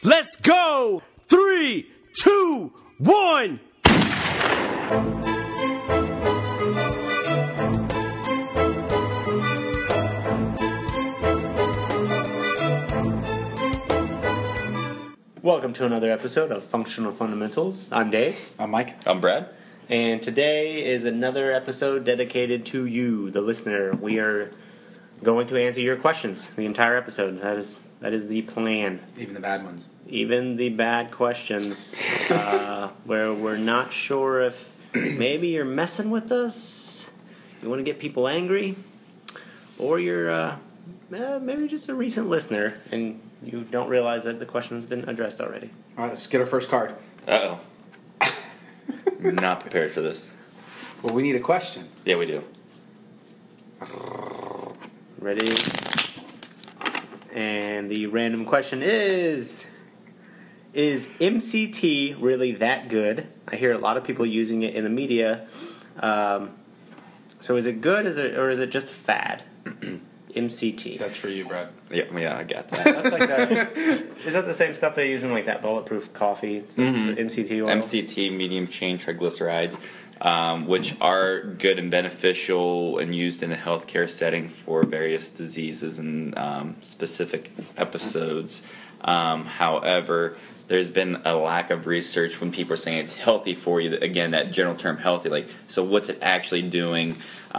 Let's go! 3, 2, 1. Welcome to another episode of Functional Fundamentals. I'm Dave. I'm Mike. I'm Brad. And today is another episode dedicated to you, the listener. We are going to answer your questions the entire episode. That is the plan. Even the bad ones. Even the bad questions, where we're not sure if maybe you're messing with us, you want to get people angry, or you're maybe just a recent listener and you don't realize that the question has been addressed already. All right, let's get our first card. Uh-oh. Not prepared for this. Well, we need a question. Yeah, we do. Ready? And the random question is MCT really that good? I hear a lot of people using it in the media. So is it good, or is it just a fad? MCT. That's for you, Brad. Yeah, I got that. That's like is that the same stuff they use in like that bulletproof coffee? It's the MCT oil? MCT, medium chain triglycerides, which are good and beneficial and used in a healthcare setting for various diseases and specific episodes. However, there's been a lack of research when people are saying it's healthy for you. Again, that general term healthy, like, so what's it actually doing?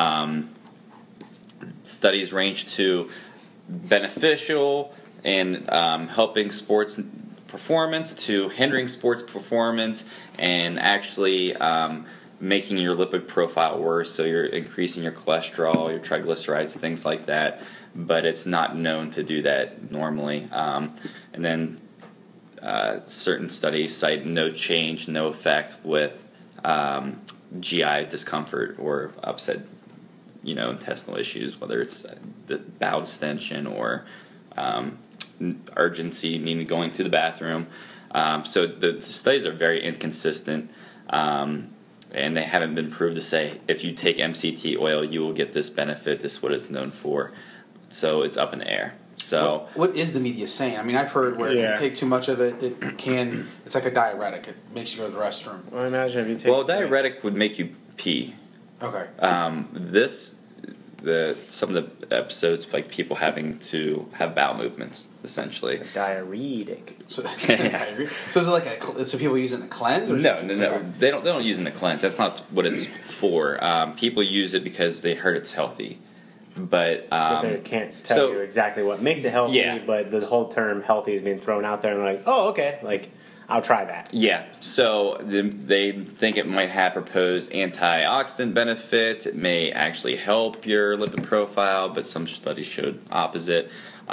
Studies range to beneficial and helping sports performance to hindering sports performance and actually making your lipid profile worse. So you're increasing your cholesterol, your triglycerides, things like that. But it's not known to do that normally. And then certain studies cite no change, no effect with GI discomfort or upset, intestinal issues, whether it's the bowel distension or urgency, needing going to the bathroom. So the studies are very inconsistent, and they haven't been proved to say if you take MCT oil, you will get this benefit. This is what it's known for. So it's up in the air. So what is the media saying? I mean, I've heard where if you take too much of it, it's like a diuretic. It makes you go to the restroom. Well, imagine if you take... diuretic would make you pee. Okay. Some of the episodes, like people having to have bowel movements, essentially. Diuretic. So is it like so people use it in a cleanse? Or No. They don't use it in a cleanse. That's not what it's for. People use it because they heard it's healthy. But they can't tell you exactly what makes it healthy, but the whole term healthy is being thrown out there, and they're like, oh, okay, like, I'll try that. Yeah, so they think it might have proposed antioxidant benefits. It may actually help your lipid profile, but some studies showed opposite.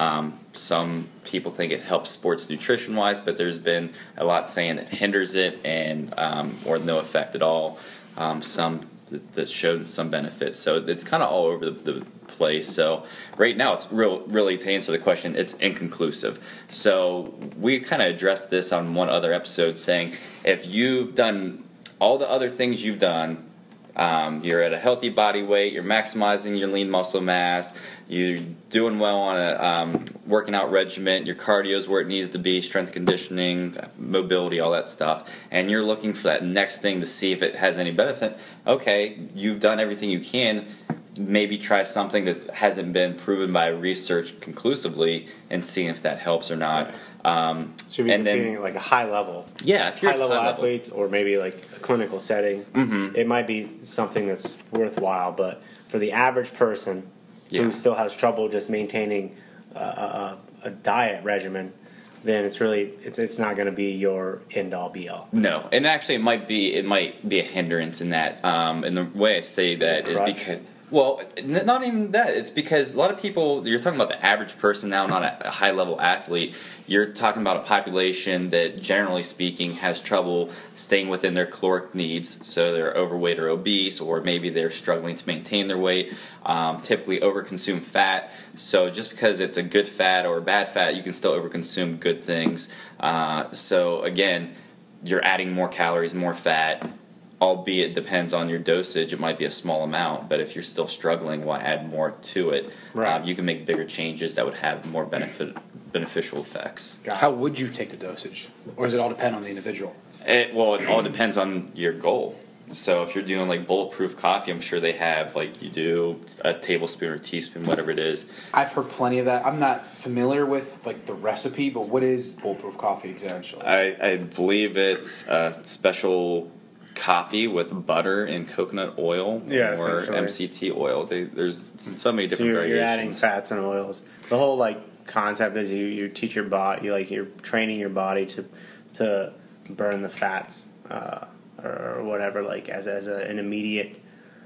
Some people think it helps sports nutrition-wise, but there's been a lot saying it hinders it and or no effect at all. Some that showed some benefits. So it's kind of all over the place. So right now it's really to answer the question, it's inconclusive. So we kind of addressed this on one other episode saying if you've done all the other things you've done, you're at a healthy body weight, you're maximizing your lean muscle mass, you're doing well on a working out regimen, your cardio's where it needs to be, strength conditioning, mobility, all that stuff, and you're looking for that next thing to see if it has any benefit. Okay, you've done everything you can. Maybe try something that hasn't been proven by research conclusively and seeing if that helps or not. So if you're competing at like a high level, if you're high-level athletes, or maybe like a clinical setting, it might be something that's worthwhile. But for the average person who still has trouble just maintaining a diet regimen, then it's not going to be your end-all be-all. No, and actually it might be a hindrance in that. And the way I say that is because... Well, not even that. It's because a lot of people, you're talking about the average person now, not a high-level athlete. You're talking about a population that, generally speaking, has trouble staying within their caloric needs. So they're overweight or obese, or maybe they're struggling to maintain their weight, typically overconsume fat. So just because it's a good fat or a bad fat, you can still overconsume good things. So, again, you're adding more calories, more fat, albeit it depends on your dosage. It might be a small amount, but if you're still struggling, why add more to it? Right. You can make bigger changes that would have more beneficial effects. How would you take the dosage? Or does it all depend on the individual? It all depends on your goal. So if you're doing like bulletproof coffee, I'm sure they have like you do a tablespoon or teaspoon, whatever it is. I've heard plenty of that. I'm not familiar with like the recipe, but what is bulletproof coffee exactly? I believe it's a special coffee with butter and coconut oil or MCT oil. There's so many different variations. You're adding fats and oils. The whole like concept is you teach your body, you're training your body to burn the fats. Or whatever, like as an immediate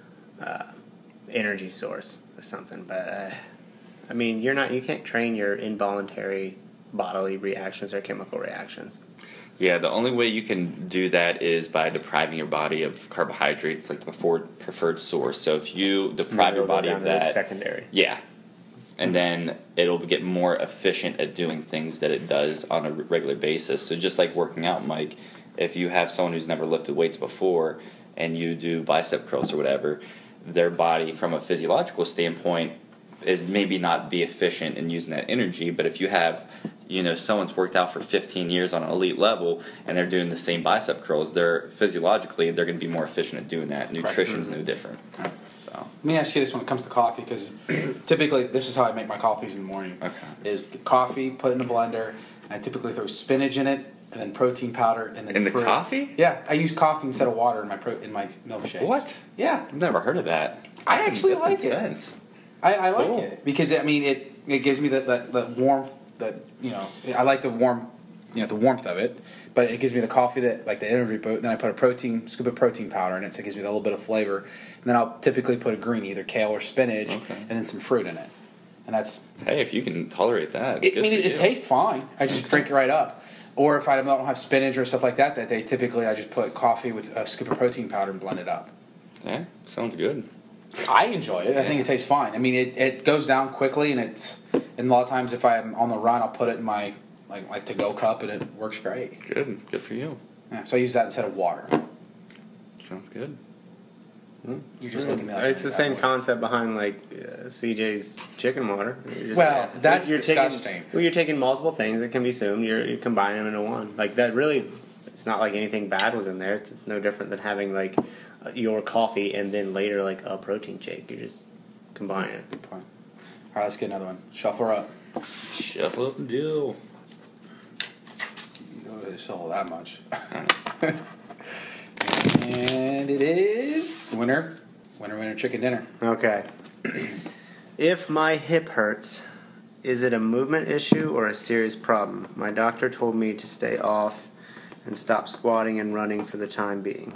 energy source or something. But I mean, you can't train your involuntary bodily reactions or chemical reactions. Yeah, the only way you can do that is by depriving your body of carbohydrates, like the preferred source. So if you deprive your body of that, secondary. Yeah, and then it'll get more efficient at doing things that it does on a regular basis. So just like working out, Mike. If you have someone who's never lifted weights before and you do bicep curls or whatever, their body from a physiological standpoint is maybe not be efficient in using that energy. But if you have, someone's worked out for 15 years on an elite level and they're doing the same bicep curls, they're going to be more efficient at doing that. Nutrition's no different. So let me ask you this when it comes to coffee, because typically this is how I make my coffees in the morning. Okay. Is coffee, put it in a blender, and I typically throw spinach in it, and then protein powder, and then in the fruit. coffee? Yeah, I use coffee instead of water in my milkshakes. What? Yeah, I've never heard of that. I actually That's like intense. it. I like it because it gives me the warmth that I like the warmth of it, but it gives me the coffee that like the energy boost. Then I put a scoop of protein powder in it, so it gives me a little bit of flavor. And then I'll typically put a green, either kale or spinach, and then some fruit in it. And that's if you can tolerate that. It tastes fine. I just drink it right up. Or if I don't have spinach or stuff like that day, typically I just put coffee with a scoop of protein powder and blend it up. Yeah, sounds good. I enjoy it. I think it tastes fine. I mean, it goes down quickly, and a lot of times if I'm on the run, I'll put it in my like to-go cup, and it works great. Good for you. Yeah, so I use that instead of water. Sounds good. You're just looking at it's the same concept behind like CJ's chicken water. That's disgusting. You're taking multiple things that can be assumed. You're combining them into one. Like that really, it's not like anything bad was in there. It's no different than having like your coffee and then later like a protein shake. You just combine it. Good point. All right, let's get another one. Shuffle her up. Shuffle up and deal. You don't really shuffle that much. And it is winner, chicken dinner. Okay. If my hip hurts, is it a movement issue or a serious problem? My doctor told me to stay off and stop squatting and running for the time being.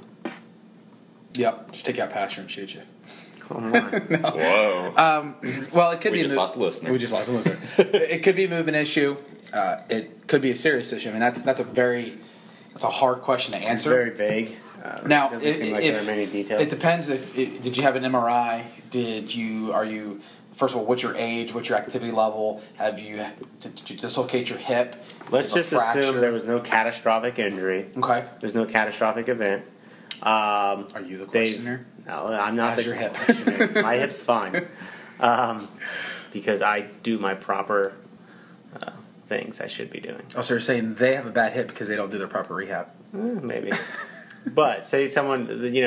Yep, just take you out pasture and shoot you. Oh my. No. Whoa. Well, it could be. We just lost a listener. We just lost a listener. It could be a movement issue. It could be a serious issue. I mean, that's a hard question to answer. Very vague. Now, doesn't seem like there are many details. It depends. Did you have an MRI? Are you? First of all, what's your age? What's your activity level? Did you dislocate your hip? Let's just assume there was no catastrophic injury. Okay. There's no catastrophic event. Are you the questioner? No, I'm not. How's your hip? My hip's fine. Because I do my proper things I should be doing. Oh, so you're saying they have a bad hip because they don't do their proper rehab? Maybe. But say someone,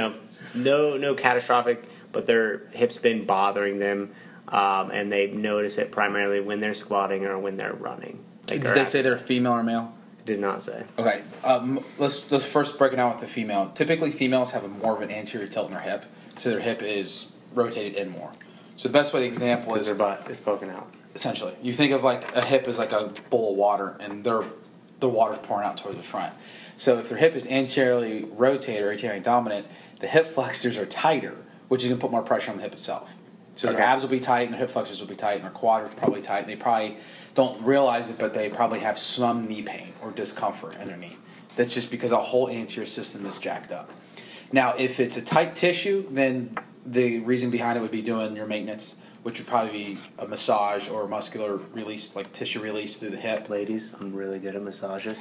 no catastrophic, but their hip's been bothering them, and they notice it primarily when they're squatting or when they're running. Did they say they're female or male? Did not say. Okay, let's first break it down with the female. Typically, females have more of an anterior tilt in their hip, so their hip is rotated in more. So the best way to example is their butt is poking out. Essentially, you think of like a hip as like a bowl of water, and the water's pouring out towards the front. So if their hip is anteriorly rotated or anteriorly dominant, the hip flexors are tighter, which is going to put more pressure on the hip itself. So their abs will be tight, and their hip flexors will be tight, and their quads are probably tight. And they probably don't realize it, but they probably have some knee pain or discomfort in their knee. That's just because the whole anterior system is jacked up. Now, if it's a tight tissue, then the reason behind it would be doing your maintenance, which would probably be a massage or muscular release, like tissue release through the hip. Ladies, I'm really good at massages.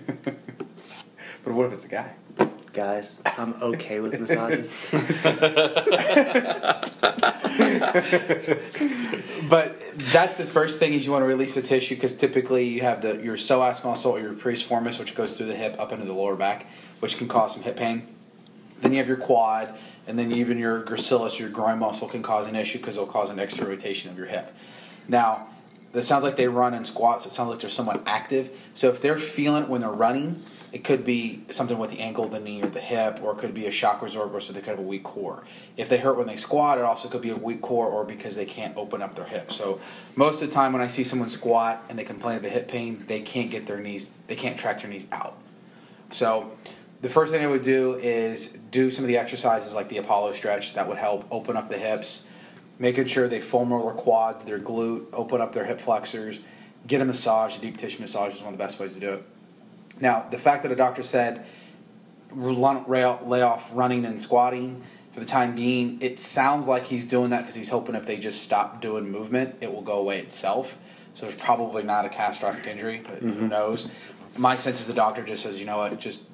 But what if it's a guy? Guys, I'm okay with massages. But that's the first thing is you want to release the tissue because typically you have your psoas muscle or your piriformis, which goes through the hip up into the lower back, which can cause some hip pain. Then you have your quad, and then even your gracilis, your groin muscle, can cause an issue because it'll cause an extra rotation of your hip. Now, it sounds like they run and squat, so it sounds like they're somewhat active. So if they're feeling it when they're running, it could be something with the ankle, the knee, or the hip, or it could be a shock resorber, so they could have a weak core. If they hurt when they squat, it also could be a weak core or because they can't open up their hip. So most of the time when I see someone squat and they complain of a hip pain, they can't get their knees, they can't track their knees out. So the first thing I would do is do some of the exercises like the Apollo stretch that would help open up the hips, making sure they foam roll their quads, their glute, open up their hip flexors, get a massage. A deep tissue massage is one of the best ways to do it. Now, the fact that a doctor said lay off running and squatting for the time being, it sounds like he's doing that because he's hoping if they just stop doing movement, it will go away itself. So there's probably not a catastrophic injury, but who knows? My sense is the doctor just says, you know what, just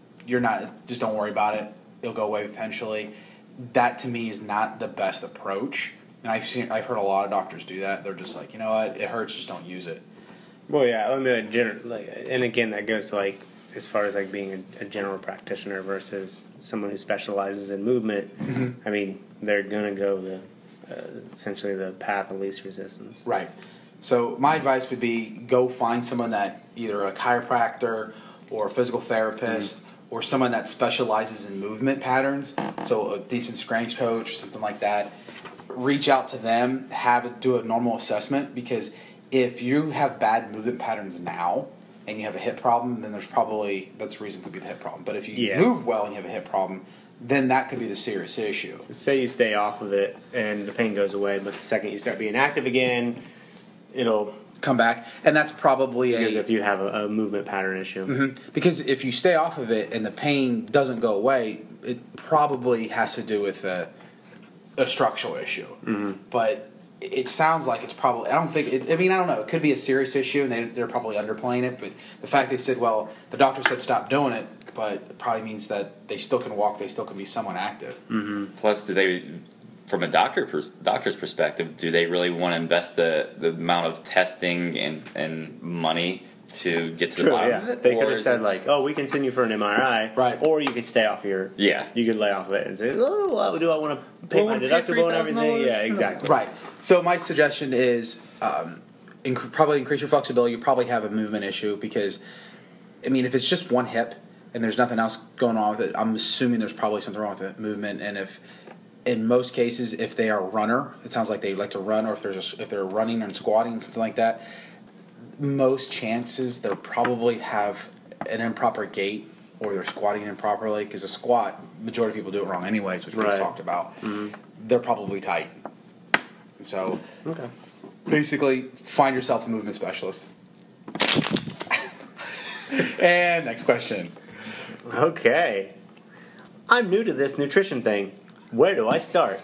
don't worry about it. It'll go away eventually. That to me is not the best approach. And I've heard a lot of doctors do that. They're just like, you know what, it hurts, just don't use it. Well, yeah, I mean, and again, that goes to like as far as like being a general practitioner versus someone who specializes in movement. Mm-hmm. I mean, they're gonna go essentially the path of least resistance. Right. So my advice would be go find someone that either a chiropractor or a physical therapist or someone that specializes in movement patterns. So a decent strength coach, something like that. Reach out to them, do a normal assessment, because if you have bad movement patterns now and you have a hip problem, then that's the reason could be the hip problem. But if you move well and you have a hip problem, then that could be the serious issue. Say you stay off of it and the pain goes away, but the second you start being active again, it'll come back, and that's probably because if you have a movement pattern issue. Mm-hmm. Because if you stay off of it and the pain doesn't go away, it probably has to do with a structural issue. Mm-hmm. But it sounds like it's probably, I don't know, it could be a serious issue and they're probably underplaying it, but the fact they said, well, the doctor said stop doing it, but it probably means that they still can walk, they still can be somewhat active. Mm-hmm. Plus, from a doctor's perspective, do they really want to invest the amount of testing and money to get to the bottom of it? They could have said like, oh, we can send you for an MRI, right? Or you could stay off you could lay off of it and say, oh, well, do I want to pay my deductible and everything? Yeah, exactly. Right. So my suggestion is probably increase your flexibility. You probably have a movement issue because, I mean, if it's just one hip and there's nothing else going on with it, I'm assuming there's probably something wrong with the movement. And if in most cases, if they are a runner, it sounds like they like to run, or if they're running and squatting, something like that, most chances they'll probably have an improper gait or they're squatting improperly, because a squat, majority of people do it wrong anyways, which we've talked about. Mm-hmm. They're probably tight. So basically, find yourself a movement specialist. And next question. Okay. I'm new to this nutrition thing. Where do I start?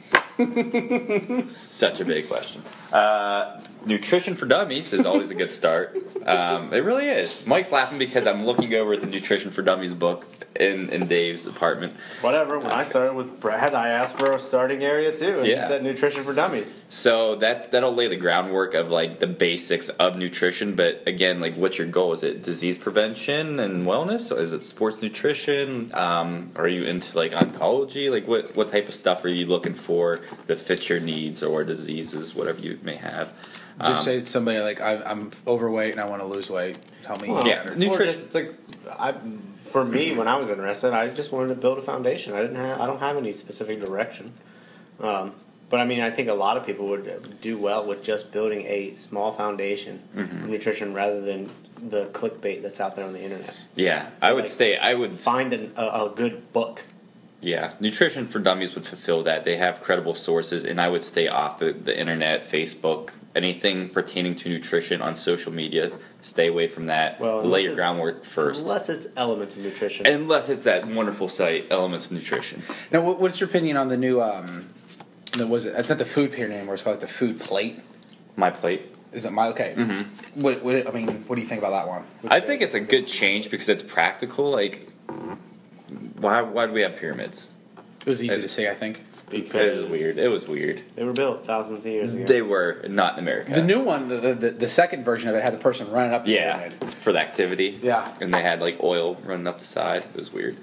Such a big question. Nutrition for Dummies is always a good start. It really is. Mike's laughing because I'm looking over at the Nutrition for Dummies book in Dave's apartment. Whatever. When I started with Brad, I asked for a starting area too, and he said Nutrition for Dummies. So that'll lay the groundwork of like the basics of nutrition. But again, like, what's your goal? Is it disease prevention and wellness? Or is it sports nutrition? Are you into like oncology? Like what type of stuff are you looking for that fits your needs or diseases, whatever you may have? Just say to somebody like, I'm overweight and I want to lose weight. Help me. Nutrition. For me, when I was interested, I just wanted to build a foundation. I don't have any specific direction. But I mean, I think a lot of people would do well with just building a small foundation of nutrition rather than the clickbait that's out there on the internet. Yeah, so I would find a good book. Yeah, Nutrition for Dummies would fulfill that. They have credible sources, and I would stay off the internet, Facebook, anything pertaining to nutrition on social media. Stay away from that. Well, lay your groundwork first. Unless it's Elements of Nutrition. Unless it's that wonderful site, Elements of Nutrition. Now, what's your opinion on the new, it's not the food pyramid anymore, it's called the food plate? My Plate. Is it okay? Mm-hmm. What do you think about that one? I think it's a good change because it's practical. Like, why do we have pyramids? It was easy to say, I think. It was weird. It was weird. They were built thousands of years ago. They were not in America. The new one, the second version of it, had the person running up the yeah, pyramid. for the activity. Yeah. And they had like oil running up the side. It was weird.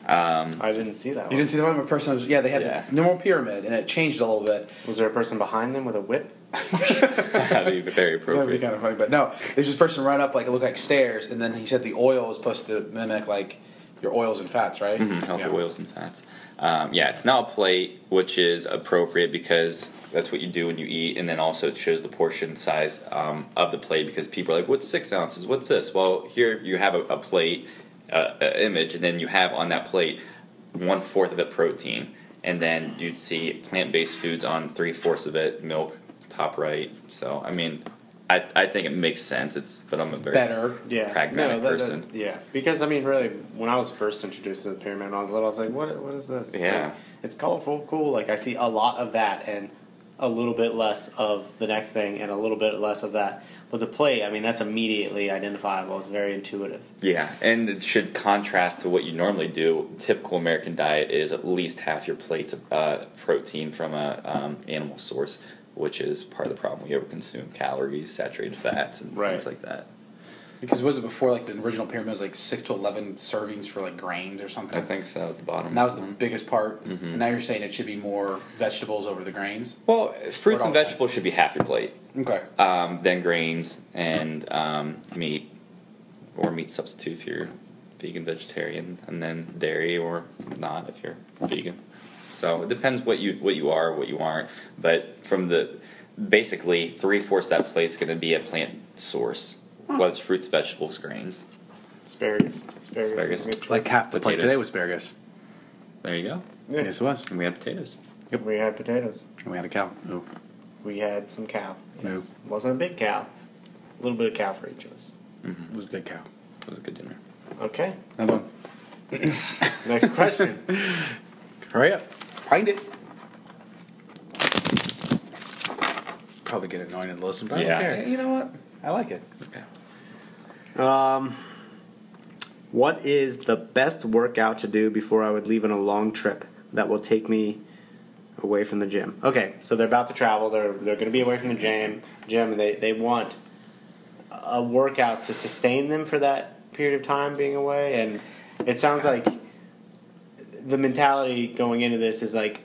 I didn't see that one. You didn't see the one where a person was, they had the normal pyramid, and it changed a little bit. Was there a person behind them with a whip? That'd be very That would be appropriate. kind of funny, but no, there's this person run up, like, it looked like stairs, and then he said the oil was supposed to mimic, like, your oils and fats, right? Healthy oils and fats. It's now a plate, which is appropriate because that's what you do when you eat, and then also it shows the portion size of the plate because people are like, what's 6 ounces? What's this? Well, here you have a plate image, and then you have on that plate 1/4 of it protein, and then you'd see plant-based foods on 3/4 of it, milk, top right. So, I mean, I think it makes sense. But I'm a very pragmatic person. Because I mean, really, when I was first introduced to the pyramid when I was little, I was like, "What is this?" Yeah, like, it's colorful, cool. Like I see a lot of that, and a little bit less of the next thing, and a little bit less of that. With the plate, I mean, that's immediately identifiable. It's very intuitive. Yeah, and it should contrast to what you normally do. Typical American diet is at least half your plate's protein from a animal source, which is part of the problem. We overconsume calories, saturated fats, and things like that. Because was it before, like, the original pyramid was like 6 to 11 servings for, like, grains or something? I think so. That was the bottom. And that was the biggest part. Mm-hmm. Now you're saying it should be more vegetables over the grains? Well, fruits and vegetables should be half your plate. Okay. Then grains and meat, or meat substitute if you're vegan, vegetarian, and then dairy or not if you're vegan. So it depends what you are, what you aren't. But from basically 3/4 of that plate's going to be a plant source, whether it's fruits, vegetables, grains. Asparagus. Like half the plate Potatoes. today was asparagus. There you go. Yeah. Yes, it was. And we had potatoes. Yep. We had potatoes. And we had a cow. Ooh. We had some cow. No. Yes. Wasn't a big cow. A little bit of cow for each of us. It was a good cow. It was a good dinner. Okay. Another one. Next question. Hurry up. Find it. Probably get annoying to listen, but I don't care. You know what? I like it. Okay. What is the best workout to do before I would leave on a long trip that will take me away from the gym? Okay, so they're about to travel. They're going to be away from the gym, and they want a workout to sustain them for that period of time being away. And it sounds like the mentality going into this is like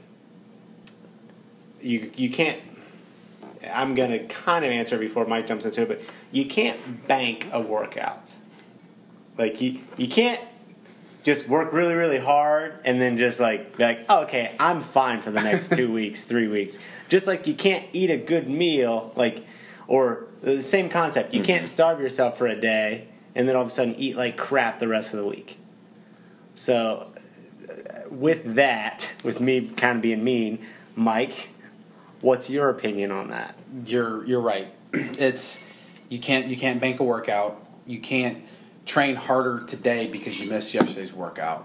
you can't. I'm going to kind of answer before Mike jumps into it, but you can't bank a workout. Like, you can't just work really, really hard and then just be like, oh, okay, I'm fine for the next 2 weeks, 3 weeks. Just like you can't eat a good meal, or the same concept. You can't starve yourself for a day and then all of a sudden eat like crap the rest of the week. So, with me kind of being mean, Mike, what's your opinion on that? You're right. It's you can't bank a workout. You can't train harder today because you missed yesterday's workout.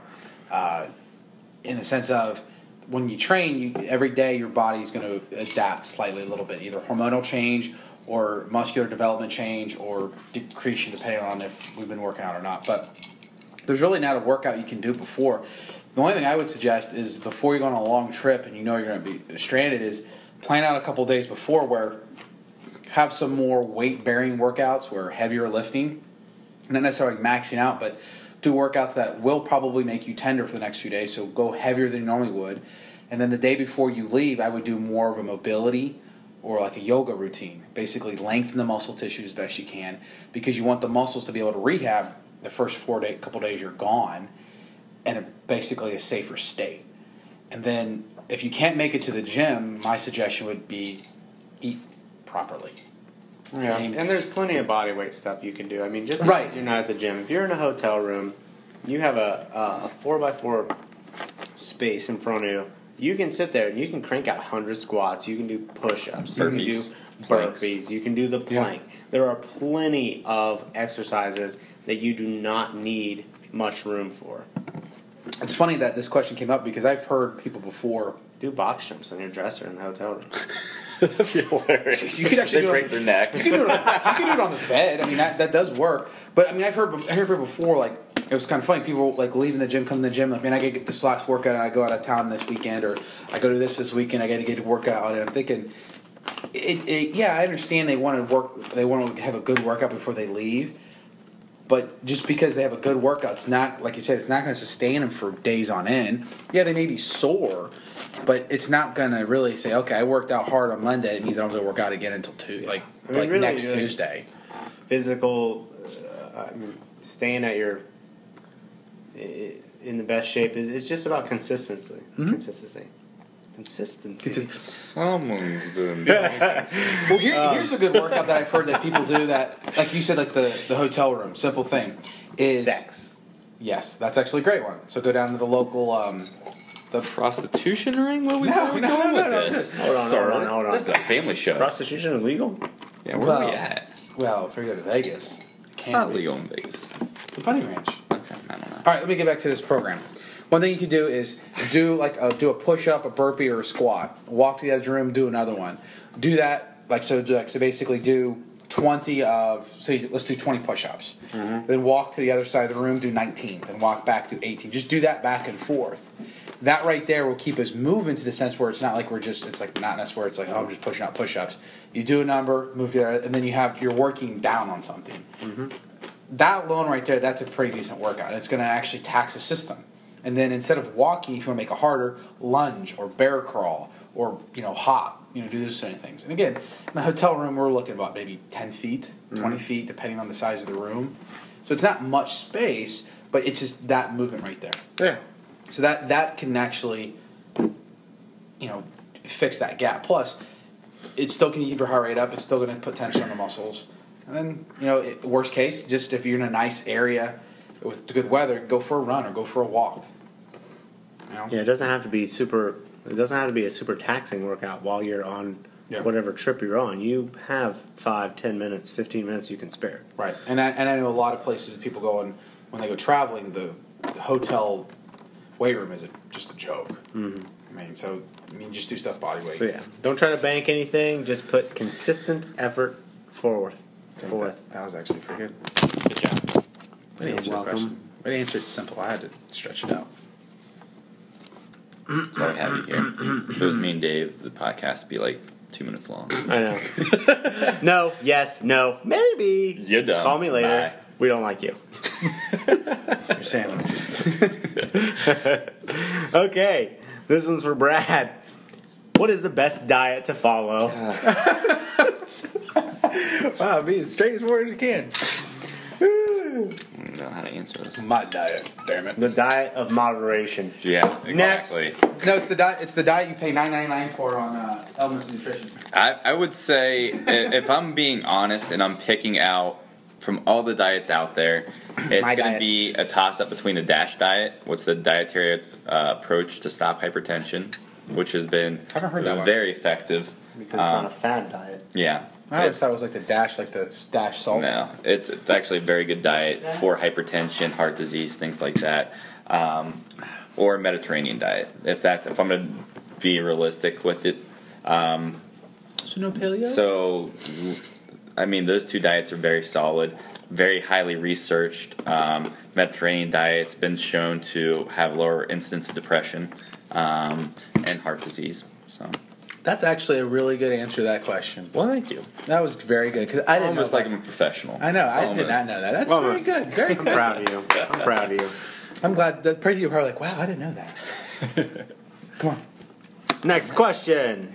In the sense of when you train, every day your body's going to adapt slightly a little bit, either hormonal change or muscular development change or decreasing depending on if we've been working out or not. But there's really not a workout you can do before. The only thing I would suggest is before you go on a long trip and you know you're going to be stranded is plan out a couple days before where have some more weight-bearing workouts where heavier lifting, not necessarily maxing out, but do workouts that will probably make you tender for the next few days, so go heavier than you normally would. And then the day before you leave, I would do more of a mobility or like a yoga routine. Basically lengthen the muscle tissue as best you can because you want the muscles to be able to rehab the first couple days you're gone in basically a safer state. And then if you can't make it to the gym, my suggestion would be eat properly. Yeah, and there's plenty of body weight stuff you can do. I mean, just because you're not at the gym, if you're in a hotel room, you have a 4x4 space in front of you. You can sit there and you can crank out 100 squats. You can do push-ups. You can do burpees. You can do the plank. Yeah. There are plenty of exercises that you do not need much room for. It's funny that this question came up because I've heard people before do box jumps on your dresser in the hotel room. That'd be hilarious. You could actually break their neck. You could do it on the bed. I mean, that does work. But I mean, I've heard people before, like it was kind of funny. People like leaving the gym, come to the gym, like, man, I gotta get this last workout, and I go out of town this weekend, or I go to this weekend, I gotta get a workout. And I'm thinking, yeah, I understand they want to have a good workout before they leave, but just because they have a good workout, it's not, like you said, it's not going to sustain them for days on end. Yeah, they may be sore, but it's not going to really say, okay, I worked out hard on Monday, it means I don't have to work out again until really, next Tuesday. Physical, staying at your in the best shape is just about consistency. Consistency. Someone's been. Well, here's a good workout that I've heard that people do that, like you said, like the hotel room. Simple thing is sex. Yes, that's actually a great one. So go down to the local The prostitution ring? What are we No. Hold on. This is a family show. Prostitution is legal? Yeah, where are we at? Well, if we go to Vegas, It's not legal in Vegas. The Bunny Ranch. Okay, I don't know. All right, let me get back to this program. One thing you can do is do a push up, a burpee, or a squat. Walk to the other room, do another one. Do that so basically do 20 let's do 20 push ups. Then walk to the other side of the room, do 19. Then walk back to 18. Just do that back and forth. That right there will keep us moving to the sense where it's not like it's like monotonous where it's like, oh, I'm just pushing out push ups. You do a number, move to the other, and then you're working down on something. That alone right there, that's a pretty decent workout. It's going to actually tax the system. And then instead of walking, if you want to make it harder, lunge or bear crawl or hop. Do those kind of things. And again, in the hotel room, we're looking about maybe 10 feet, 20 feet, depending on the size of the room. So it's not much space, but it's just that movement right there. Yeah. So that can actually, fix that gap. Plus, it's still going to keep your heart rate up. It's still going to put tension on the muscles. And then, worst case, just if you're in a nice area with good weather, go for a run or go for a walk. Yeah, it doesn't have to be super. It doesn't have to be a super taxing workout while you're on whatever trip you're on. You have 5, 10 minutes, 15 minutes you can spare. Right, and I know a lot of places people go and when they go traveling, the hotel weight room is just a joke. Just do stuff body weight. So yeah, don't try to bank anything. Just put consistent effort forward. That was actually pretty good. Good job. Way to answer the question. Way to answer it simple. I had to stretch it out. That's why we have you here. If it was me and Dave, the podcast would be like 2 minutes long. I know. No, yes, no, maybe. You're done. Call me later. Bye. We don't like you. Your sandwiches. Okay, this one's for Brad. What is the best diet to follow? Wow, be as straight as word as you can. I don't know how to answer this. My diet, damn it. The diet of moderation. Yeah, exactly. No, it's the diet. It's the diet you pay $9.99 for on Elements Nutrition. I would say, if I'm being honest and I'm picking out from all the diets out there, it's going to be a toss-up between the DASH diet, what's the dietary approach to stop hypertension, which has been I haven't heard that one. very effective. Because it's not a fad diet. Yeah. I always thought it was like the Dash salt. No, it's actually a very good diet for hypertension, heart disease, things like that, or Mediterranean diet. If I'm going to be realistic with it. So no paleo. So, those two diets are very solid, very highly researched. Mediterranean diet's been shown to have lower incidence of depression and heart disease. So. That's actually a really good answer to that question. Well, thank you. That was very good because I didn't Almost know like I'm a professional. I know. It's I did not know that. That's Almost. very good. Very I'm good. proud of you. I'm proud of you. I'm glad that praise you are probably like, wow, I didn't know that. Come on. Next question.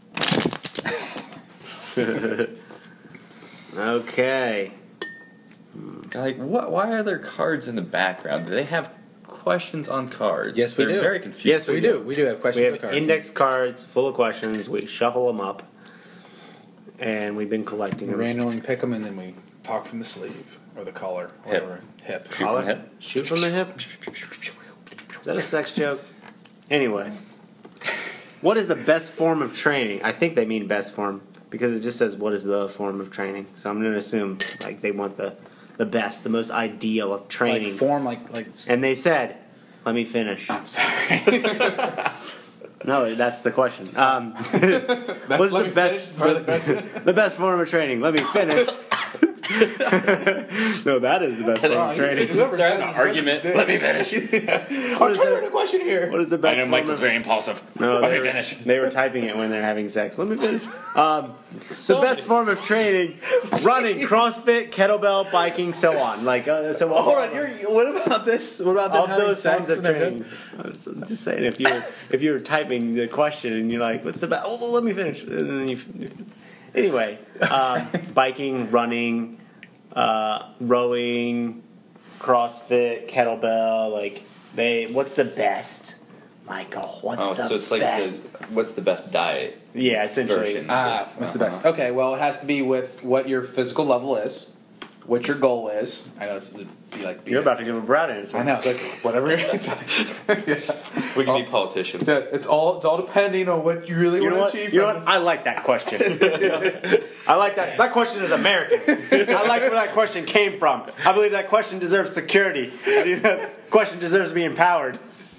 Okay. Like, what? Why are there cards in the background? Do they have questions on cards? Yes, we They're do. very confused. Yes, we do. We do have questions. We on have cards. index cards full of questions. We shuffle them up. And we've been collecting We them. randomly pick them and then we talk from the sleeve or the collar, or Hip. whatever. Hip. Shoot from the hip? Shoot from the hip? Is that a sex joke? Anyway. What is the best form of training? I think they mean best form because it just says what is the form of training. So I'm going to assume like they want the best, the most ideal of training. Like form, like. And they said, let me finish. I'm sorry. No, that's the question. What's Let the me best finish? the best form of training? Let me finish. No, that is the best form of training. Whoever They're says having an this argument. question- Let me finish. I'm trying to read a question here. What is the best I know form Michael's of... very impulsive. No, Let they me were, finish. they were typing it when they're having sex. Let me finish. The best form of training: running, CrossFit, kettlebell, biking, so on. Like so. Hold on, what about this? What about them Of having those sex forms of when they're training. done? I was just saying, if you were typing the question and you're like, "What's the best?" Oh, let me finish. And then anyway, biking, running, rowing, CrossFit, kettlebell. Like what's the best, Michael? What's the So it's like best? what's the best diet Yeah, essentially. version? What's the best? Okay, well, it has to be with what your physical level is, what your goal is. I know it's would be like BS. You're about to give a Brad answer. I know, but whatever. It's like, yeah. We can be politicians. Yeah, it's all depending on what you really You know want what? to achieve. You know from what? this. I like that question. I like that. That question is American. I like where that question came from. I believe that question deserves security. I believe that question deserves to be empowered.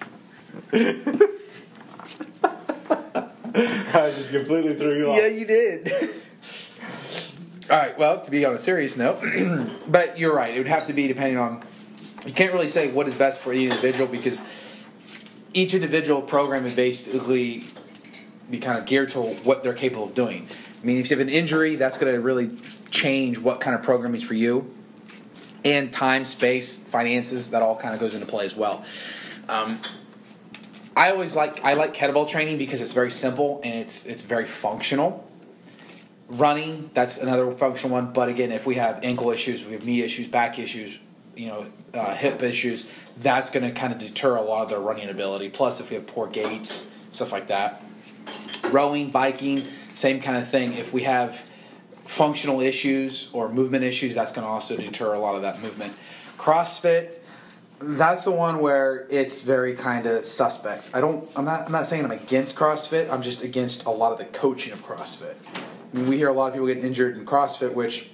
I just completely threw you off. Yeah, you did. All right. Well, to be on a serious note, but you're right. It would have to be depending on. You can't really say what is best for each individual because each individual program would basically be kind of geared to what they're capable of doing. I mean, if you have an injury, that's going to really change what kind of programming is for you, and time, space, finances. That all kind of goes into play as well. I like kettlebell training because it's very simple and it's very functional. Running, that's another functional one. But again, if we have ankle issues, we have knee issues, back issues, hip issues, that's going to kind of deter a lot of their running ability. Plus, if we have poor gaits, stuff like that. Rowing, biking, same kind of thing. If we have functional issues or movement issues, that's going to also deter a lot of that movement. CrossFit, that's the one where it's very kind of suspect. I'm not saying I'm against CrossFit. I'm just against a lot of the coaching of CrossFit. I mean, we hear a lot of people getting injured in CrossFit, which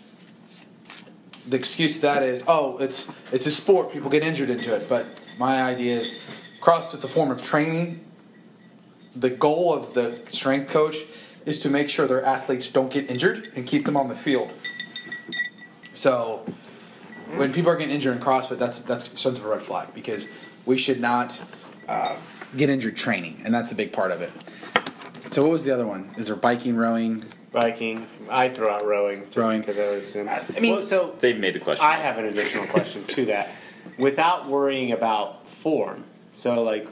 the excuse to that is, it's a sport. People get injured into it. But my idea is CrossFit's a form of training. The goal of the strength coach is to make sure their athletes don't get injured and keep them on the field. So when people are getting injured in CrossFit, that's sends a red flag because we should not get injured training, and that's a big part of it. So what was the other one? Is there biking, rowing? Biking. I threw out rowing just Rowing. because I was assuming. I mean, so They've made the question. I have an additional question to that. Without worrying about form, so like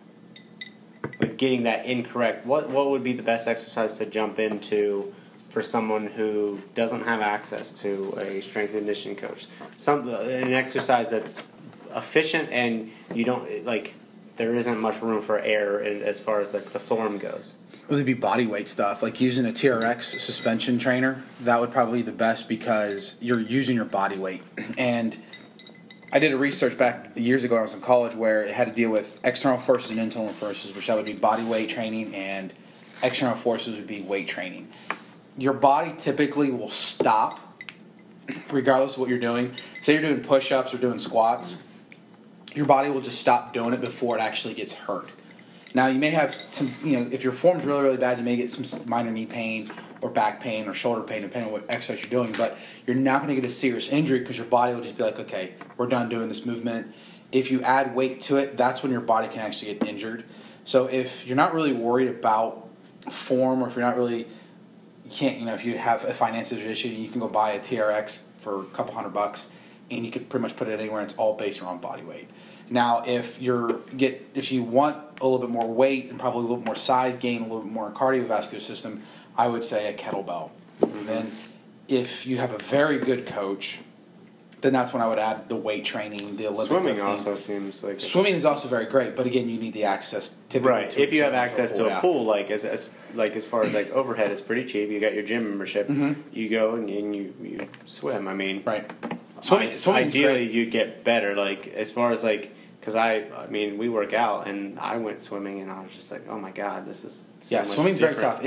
getting that incorrect, what would be the best exercise to jump into for someone who doesn't have access to a strength and conditioning coach? An exercise that's efficient and you don't there isn't much room for error as far as the form goes. It would be body weight stuff, like using a TRX suspension trainer. That would probably be the best because you're using your body weight. And I did a research back years ago when I was in college where it had to deal with external forces and internal forces, which that would be body weight training, and external forces would be weight training. Your body typically will stop regardless of what you're doing. Say you're doing push-ups or doing squats, your body will just stop doing it before it actually gets hurt. Now, you may have some, if your form's really, really bad, you may get some minor knee pain or back pain or shoulder pain, depending on what exercise you're doing, but you're not going to get a serious injury because your body will just be like, okay, we're done doing this movement. If you add weight to it, that's when your body can actually get injured. So if you're not really worried about form, or if you're not really, if you have a finances issue, you can go buy a TRX for a couple $100 and you could pretty much put it anywhere and it's all based around body weight. Now, if you want a little bit more weight and probably a little bit more size gain, a little bit more cardiovascular system, I would say a kettlebell. Mm-hmm. And if you have a very good coach, then that's when I would add the weight training, the Olympic Swimming lifting. also seems like Swimming is also very great, but again, you need the access. Typically right. to If you have gym or access to a pool, as far as overhead, it's pretty cheap. You got your gym membership. Mm-hmm. You go and you swim. I mean, right. Swimming ideally, great. you get better. As far as because we work out and I went swimming and I was just like, oh my god, this is so much swimming's very tough.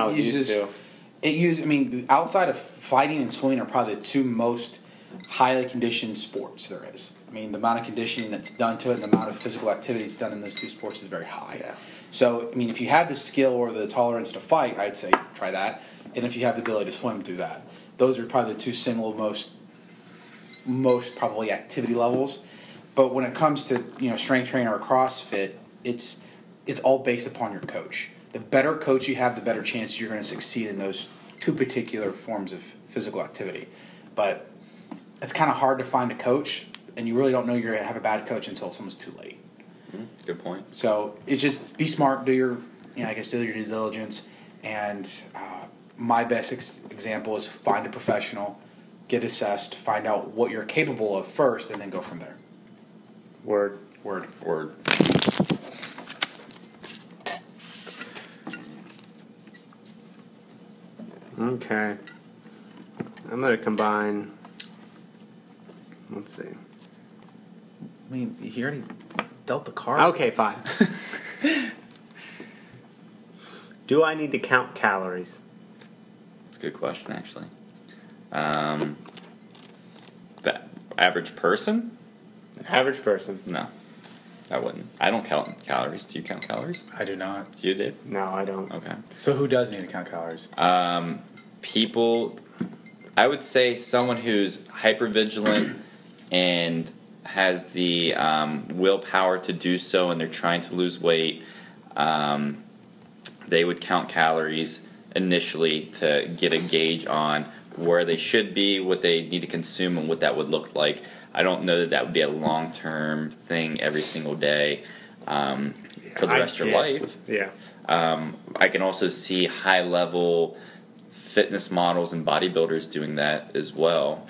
Outside of fighting and swimming are probably the two most highly conditioned sports there is. I mean, the amount of conditioning that's done to it and the amount of physical activity that's done in those two sports is very high. Yeah. So, I mean, if you have the skill or the tolerance to fight, I'd say try that. And if you have the ability to swim, do that. Those are probably the two single most most probably activity levels. But when it comes to strength training or CrossFit, it's all based upon your coach. The better coach you have, the better chance you're going to succeed in those two particular forms of physical activity. But it's kind of hard to find a coach, and you really don't know you're going to have a bad coach until it's almost too late. Good point. So it's just be smart, do your due diligence, and my best example is find a professional, get assessed, find out what you're capable of first, and then go from there. Word. Okay. I'm going to combine. Let's see. I mean, he already dealt the card. Okay, fine. Do I need to count calories? That's a good question, actually. The average person? Average person. No, I wouldn't. I don't count calories. Do you count calories? I do not. Do you, Dave? No, I don't. Okay. So who does need to count calories? People, I would say someone who's hypervigilant and has the willpower to do so, and they're trying to lose weight. They would count calories initially to get a gauge on where they should be, what they need to consume, and what that would look like. I don't know that would be a long-term thing every single day for the rest of your life. Yeah. I can also see high-level fitness models and bodybuilders doing that as well.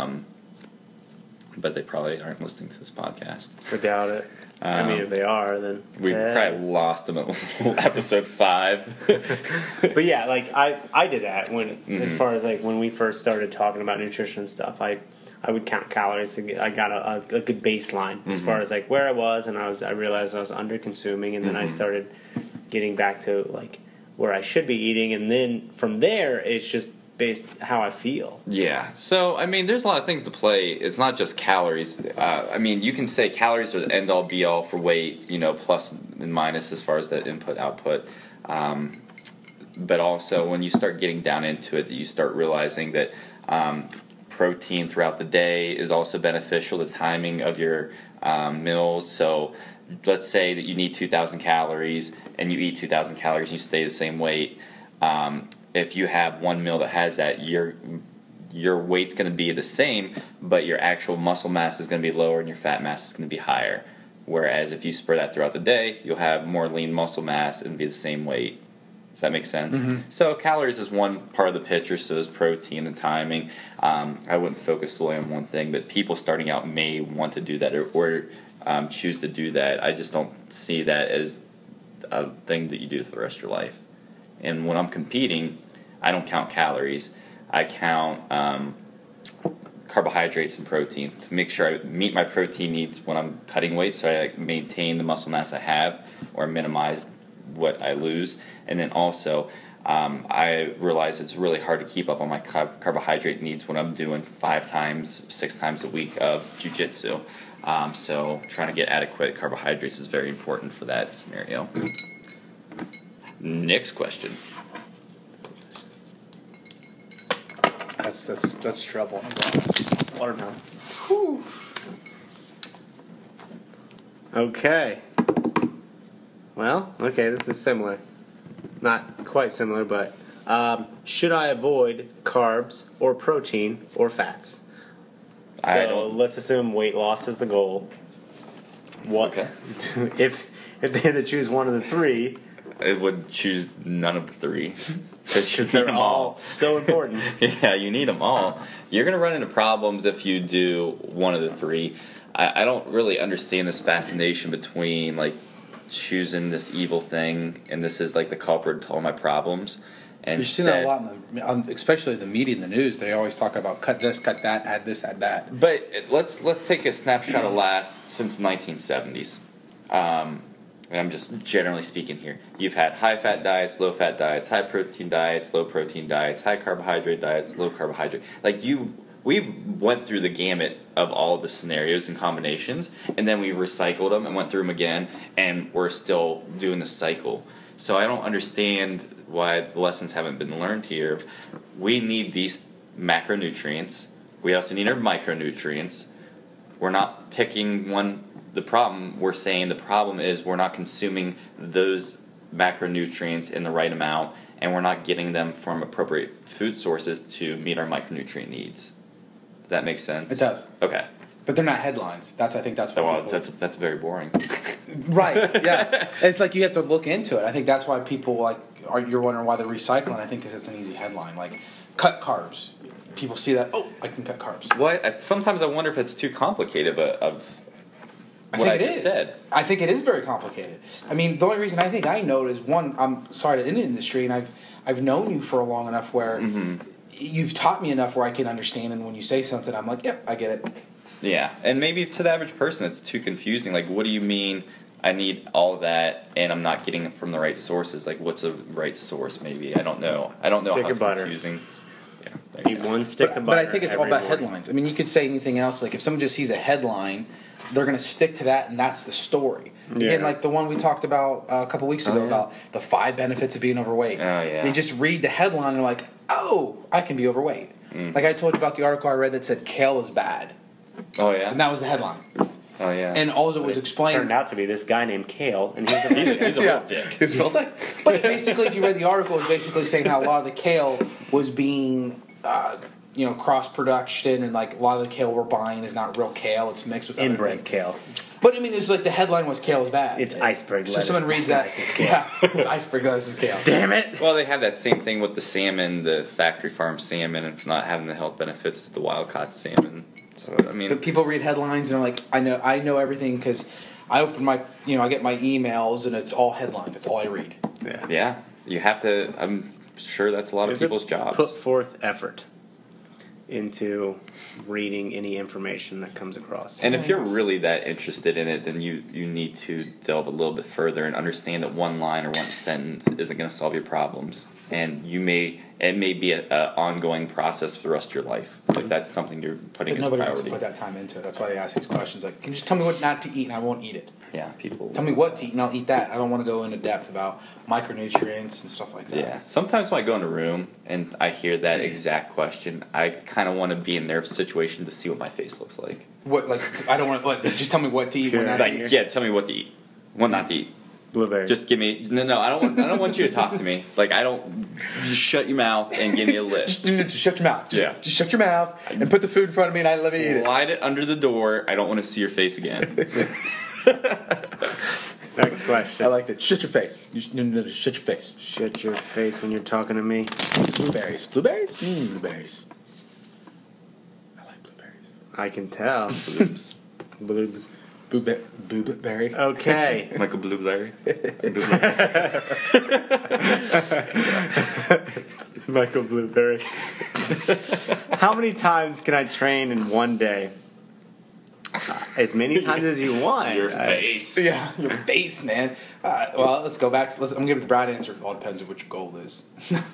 But they probably aren't listening to this podcast. I doubt it. I mean, if they are, then we probably lost them at episode 5. But yeah, like I did that when, as far as like when we first started talking about nutrition and stuff. I would count calories to get, I got a good baseline as far as like where I was, and I realized I was under consuming, and then I started getting back to like where I should be eating, and then from there it's just based how I feel. Yeah. So, I mean, there's a lot of things to play. It's not just calories. I mean, you can say calories are the end-all, be-all for weight, plus and minus as far as the input-output. But also, when you start getting down into it, you start realizing that protein throughout the day is also beneficial, the timing of your meals. So, let's say that you need 2,000 calories, and you eat 2,000 calories, and you stay the same weight. If you have one meal that has that, your weight's going to be the same, but your actual muscle mass is going to be lower and your fat mass is going to be higher. Whereas if you spread that throughout the day, you'll have more lean muscle mass and be the same weight. Does that make sense? So calories is one part of the picture, so is protein and timing. I wouldn't focus solely on one thing, but people starting out may want to do that or choose to do that. I just don't see that as a thing that you do for the rest of your life. And when I'm competing, I don't count calories. I count carbohydrates and protein to make sure I meet my protein needs when I'm cutting weight, so I maintain the muscle mass I have or minimize what I lose. And then also, I realize it's really hard to keep up on my carbohydrate needs when I'm doing 5 times, 6 times a week of jiu-jitsu. So trying to get adequate carbohydrates is very important for that scenario. Next question. That's trouble. Watermelon. Whew. Okay. Well, okay, this is similar. Not quite similar, but should I avoid carbs or protein or fats? So let's assume weight loss is the goal. What if they had to choose one of the 3? I would choose none of the 3. Because they're all so important. Yeah, you need them all. You're going to run into problems if you do one of the 3. I don't really understand this fascination between like choosing this evil thing and this is like the culprit to all my problems. And you see that a lot, especially the media and the news. They always talk about cut this, cut that, add this, add that. But let's take a snapshot of since the 1970s. And I'm just generally speaking here. You've had high-fat diets, low-fat diets, high-protein diets, low-protein diets, high-carbohydrate diets, low-carbohydrate. We went through the gamut of all the scenarios and combinations, and then we recycled them and went through them again, and we're still doing the cycle. So I don't understand why the lessons haven't been learned here. We need these macronutrients We also need our micronutrients. We're not picking one. The problem, we're saying the problem is we're not consuming those macronutrients in the right amount, and we're not getting them from appropriate food sources to meet our micronutrient needs. Does that make sense? It does. Okay. But they're not headlines. I think that's what Well, people... that's very boring. Right, yeah. It's like you have to look into it. I think that's why people, like, you're wondering why they're recycling. I think because it's an easy headline. Like, cut carbs. People see that, oh, I can cut carbs. Sometimes I wonder if it's too complicated of what I just said. I think it is very complicated. I mean, the only reason I think I know it is, one, I'm sorry in the industry, and I've known you for long enough where you've taught me enough where I can understand, and when you say something, I'm like, yep, I get it. Yeah, and maybe to the average person it's too confusing. Like, what do you mean I need all of that and I'm not getting it from the right sources? Like, what's a right source? Maybe I don't know. I don't know Stick how of it's butter. confusing. Yeah, Eat one stick of butter. But I think it's all every about morning. headlines. I mean, you could say anything else. Like, if someone just sees a headline, they're going to stick to that, and that's the story. Yeah. Again, like the one we talked about a couple weeks ago about the 5 benefits of being overweight. Oh, yeah. They just read the headline and they're like, oh, I can be overweight. Like I told you about the article I read that said kale is bad. Oh yeah. And that was the headline. Oh yeah. And all it was It explained... turned out to be this guy named Kale, and he's a he's a real dick. His real thing. But basically, if you read the article, it was basically saying how a lot of the kale was being, cross production, and like a lot of the kale we're buying is not real kale; it's mixed with other inbred things. kale. But I mean, it was like the headline was "Kale is bad." It's iceberg So lettuce. someone reads that, disguised as kale. yeah, it's iceberg lettuce is kale. Damn it! Well, they have that same thing with the salmon, the factory farm salmon, and not having the health benefits as the wild caught salmon. So I mean, But people read headlines and they're like, I know everything because I open my, I get my emails and it's all headlines. That's all I read. yeah, you have to. I'm sure that's a lot of people's jobs. Put forth effort into reading any information that comes across. And if you're really that interested in it, then you need to delve a little bit further and understand that one line or one sentence isn't going to solve your problems. And it may be an ongoing process for the rest of your life if that's something you're putting But as a nobody wants to priority. put that time into it. That's why they ask these questions. Like, can you just tell me what not to eat and I won't eat it? Yeah, people. Tell me what to eat and I'll eat that. I don't want to go into depth about micronutrients and stuff like that. Yeah. Sometimes when I go in a room and I hear that exact question, I kind of want to be in their situation to see what my face looks like. What, like, I don't want to, just tell me what to eat. Sure. What not to Like, eat. yeah, tell me what to eat, what not to eat. Blueberries. Just give me no. I don't want you to talk to me. Like I don't. Just shut your mouth and give me a list. Just shut your mouth. Yeah. Just shut your mouth and put the food in front of me and let me eat it. Slide it under the door. I don't want to see your face again. Next question. I like that. Shut your face. No, shut your face. Shut your face when you're talking to me. Blueberries. Blueberries? Blueberries. I like blueberries. I can tell. Bloobs. Bloobs. Blueberry. Okay. Michael Blueberry. Michael Blueberry. How many times can I train in one day? As many times as you want. Your face. Yeah, your face, man. Well, let's go back. I'm going to give the broad answer. It all depends on what your goal is.